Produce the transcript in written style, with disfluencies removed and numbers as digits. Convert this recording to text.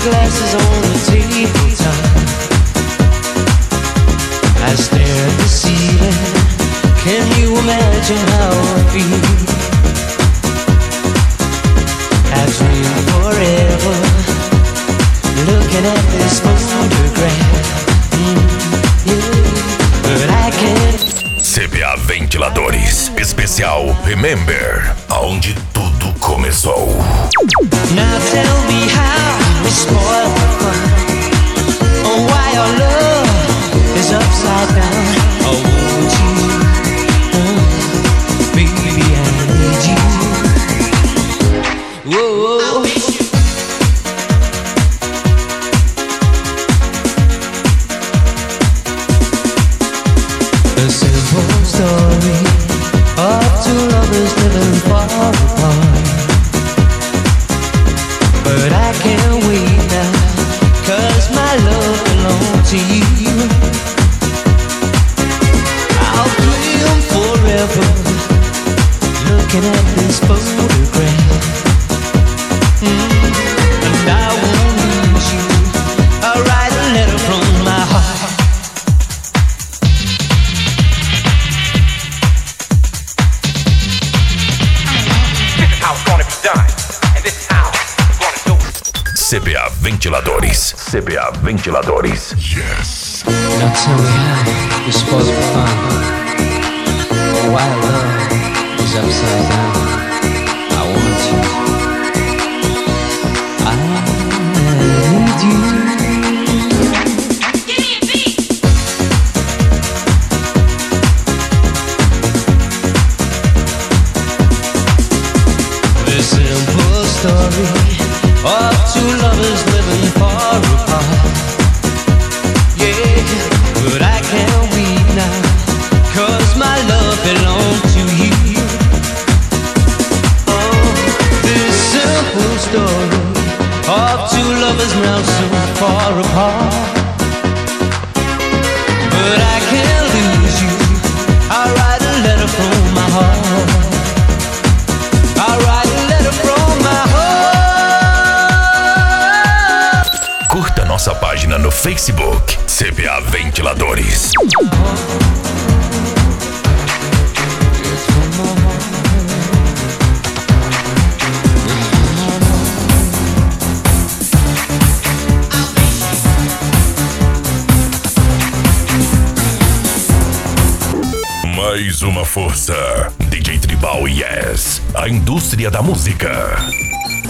glasses on the tabletop. I stare at the ceiling. Can you imagine how I feel? I've dreamed forever, looking at this photograph. But I can't. CBA Ventiladores, especial Remember, aonde tudo começou. Now tell me how we spoil the fun. Oh, why our love is upside down. Oh, won't you? Oh, baby, I need you. Whoa, whoa. A simple story of two lovers living far apart. But I can't wait now, 'cause my love belongs to you. I'll dream forever, looking at this photograph. And I won't lose you. I'll write a letter from my heart. CBA Ventiladores. CBA Ventiladores. Yes. Now tell me how you're supposed to find why love is upside down. I want you. I need you. Give me a beat. This simple story of two lovers living far apart. Yeah, but I can't wait now, 'cause my love belongs to you. Oh, this simple story of two lovers now so far apart. But I can't lose you. I'll write a letter from my heart. I'll write a letter from my heart. Curta nossa página no Facebook, CBA Ventiladores. Mais uma força. DJ Tribal Yes, a indústria da música.